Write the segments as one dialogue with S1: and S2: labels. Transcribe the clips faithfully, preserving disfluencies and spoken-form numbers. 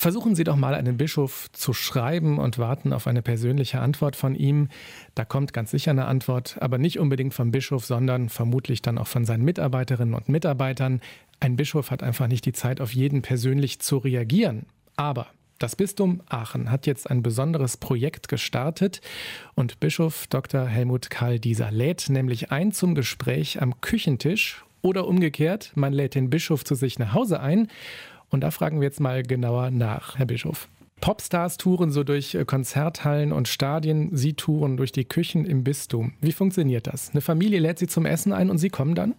S1: Versuchen Sie doch mal, einen Bischof zu schreiben und warten auf eine persönliche Antwort von ihm. Da kommt ganz sicher eine Antwort, aber nicht unbedingt vom Bischof, sondern vermutlich dann auch von seinen Mitarbeiterinnen und Mitarbeitern. Ein Bischof hat einfach nicht die Zeit, auf jeden persönlich zu reagieren. Aber das Bistum Aachen hat jetzt ein besonderes Projekt gestartet und Bischof Doktor Helmut Karl Dieser lädt nämlich ein zum Gespräch am Küchentisch oder umgekehrt, man lädt den Bischof zu sich nach Hause ein. Und da fragen wir jetzt mal genauer nach, Herr Bischof. Popstars touren so durch Konzerthallen und Stadien, Sie touren durch die Küchen im Bistum. Wie funktioniert das? Eine Familie lädt Sie zum Essen ein und Sie kommen dann?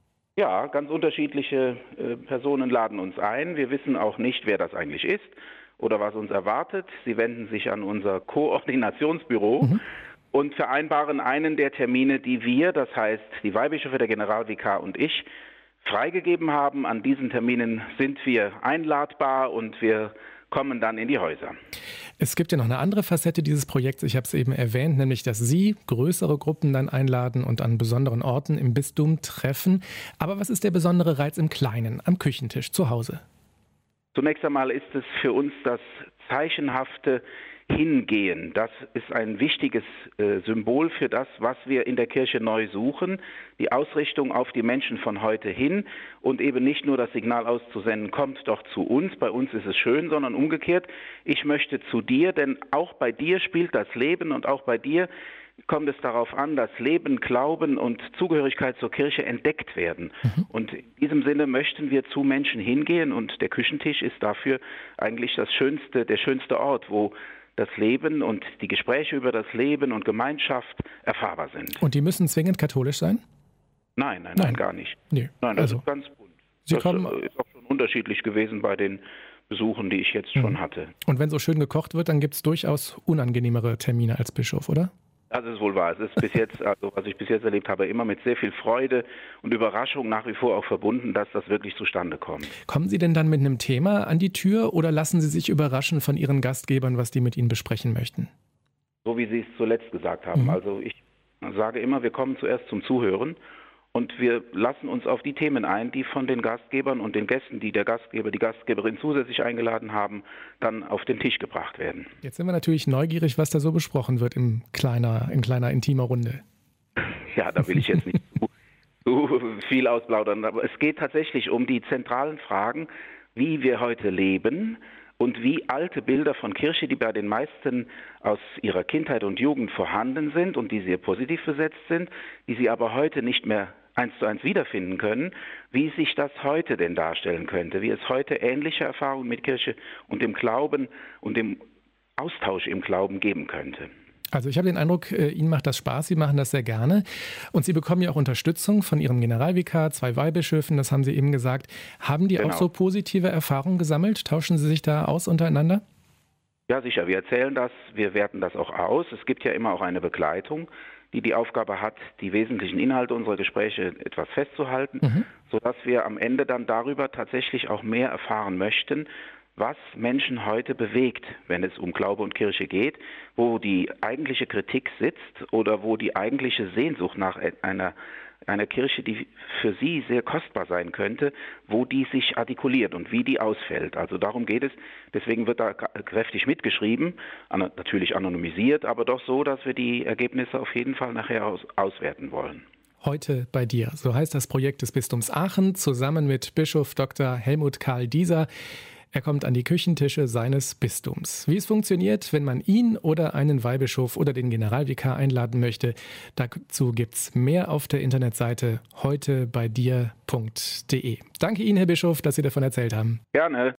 S2: Ja, ganz unterschiedliche äh, Personen laden uns ein. Wir wissen auch nicht, wer das eigentlich ist oder was uns erwartet. Sie wenden sich an unser Koordinationsbüro mhm. und vereinbaren einen der Termine, die wir, das heißt die Weihbischöfe, der Generalvikar und ich, freigegeben haben. An diesen Terminen sind wir einladbar und wir kommen dann in die Häuser.
S1: Es gibt ja noch eine andere Facette dieses Projekts, ich habe es eben erwähnt, nämlich dass Sie größere Gruppen dann einladen und an besonderen Orten im Bistum treffen. Aber was ist der besondere Reiz im Kleinen, am Küchentisch, zu Hause?
S2: Zunächst einmal ist es für uns das zeichenhafte Hingehen. Das ist ein wichtiges äh, Symbol für das, was wir in der Kirche neu suchen. Die Ausrichtung auf die Menschen von heute hin und eben nicht nur das Signal auszusenden, kommt doch zu uns, bei uns ist es schön, sondern umgekehrt, ich möchte zu dir, denn auch bei dir spielt das Leben und auch bei dir kommt es darauf an, dass Leben, Glauben und Zugehörigkeit zur Kirche entdeckt werden. Mhm. Und in diesem Sinne möchten wir zu Menschen hingehen und der Küchentisch ist dafür eigentlich das schönste, der schönste Ort, wo das Leben und die Gespräche über das Leben und Gemeinschaft erfahrbar sind.
S1: Und die müssen zwingend katholisch sein?
S2: Nein, nein, nein, nein gar nicht.
S1: Nee.
S2: Nein, das
S1: also,
S2: ist ganz bunt.
S1: Sie
S2: das
S1: kommen
S2: ist auch schon unterschiedlich gewesen bei den Besuchen, die ich jetzt mhm. schon hatte.
S1: Und wenn so schön gekocht wird, dann gibt es durchaus unangenehmere Termine als Bischof, oder?
S2: Das ist wohl wahr. Es ist bis jetzt, also was ich bis jetzt erlebt habe, immer mit sehr viel Freude und Überraschung nach wie vor auch verbunden, dass das wirklich zustande kommt.
S1: Kommen Sie denn dann mit einem Thema an die Tür oder lassen Sie sich überraschen von Ihren Gastgebern, was die mit Ihnen besprechen möchten?
S2: So wie Sie es zuletzt gesagt haben. Mhm. Also ich sage immer, wir kommen zuerst zum Zuhören und wir lassen uns auf die Themen ein, die von den Gastgebern und den Gästen, die der Gastgeber, die Gastgeberin zusätzlich eingeladen haben, dann auf den Tisch gebracht werden.
S1: Jetzt sind wir natürlich neugierig, was da so besprochen wird in kleiner, in kleiner intimer Runde.
S2: Ja, da will ich jetzt nicht zu, zu viel ausplaudern, aber es geht tatsächlich um die zentralen Fragen, wie wir heute leben und wie alte Bilder von Kirche, die bei den meisten aus ihrer Kindheit und Jugend vorhanden sind und die sehr positiv besetzt sind, die sie aber heute nicht mehr eins zu eins wiederfinden können, wie sich das heute denn darstellen könnte, wie es heute ähnliche Erfahrungen mit Kirche und dem Glauben und dem Austausch im Glauben geben könnte.
S1: Also ich habe den Eindruck, Ihnen macht das Spaß, Sie machen das sehr gerne und Sie bekommen ja auch Unterstützung von Ihrem Generalvikar, zwei Weihbischöfen, das haben Sie eben gesagt. Haben die genau. auch so positive Erfahrungen gesammelt? Tauschen Sie sich da aus untereinander?
S2: Ja, sicher, wir erzählen das, wir werten das auch aus. Es gibt ja immer auch eine Begleitung, die die Aufgabe hat, die wesentlichen Inhalte unserer Gespräche etwas festzuhalten, mhm. sodass wir am Ende dann darüber tatsächlich auch mehr erfahren möchten, was Menschen heute bewegt, wenn es um Glaube und Kirche geht, wo die eigentliche Kritik sitzt oder wo die eigentliche Sehnsucht nach einer, einer Kirche, die für sie sehr kostbar sein könnte, wo die sich artikuliert und wie die ausfällt. Also darum geht es. Deswegen wird da kräftig mitgeschrieben, natürlich anonymisiert, aber doch so, dass wir die Ergebnisse auf jeden Fall nachher aus, auswerten wollen.
S1: Heute bei dir, so heißt das Projekt des Bistums Aachen, zusammen mit Bischof Doktor Helmut Karl Dieser. Er kommt an die Küchentische seines Bistums. Wie es funktioniert, wenn man ihn oder einen Weihbischof oder den Generalvikar einladen möchte, dazu gibt's mehr auf der Internetseite heute bei dir punkt de. Danke Ihnen, Herr Bischof, dass Sie davon erzählt haben.
S2: Gerne.